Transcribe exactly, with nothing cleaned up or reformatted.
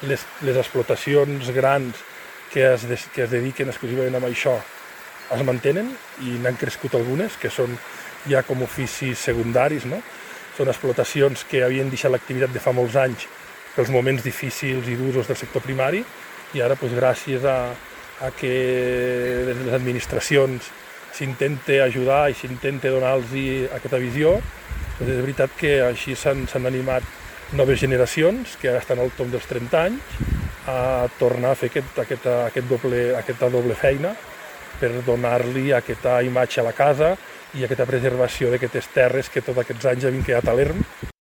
les, les explotacions grans que es, des, que es dediquen exclusivament a això es mantenen i n'han crescut algunes, que són ja com oficis secundaris, no? Són explotacions que havien deixat l'activitat de fa molts anys pels moments difícils i durs del sector primari i ara, doncs, gràcies a, a que des de les administracions s'intenta ajudar i s'intenta donar-los aquesta visió, doncs és veritat que així s'han animat noves generacions que ara estan al tomb dels trenta anys a tornar a fer aquest, aquesta, aquest doble, aquesta doble feina per donar-li aquesta imatge a la casa i aquesta preservació d'aquestes terres que tots aquests anys havien quedat a l'erm.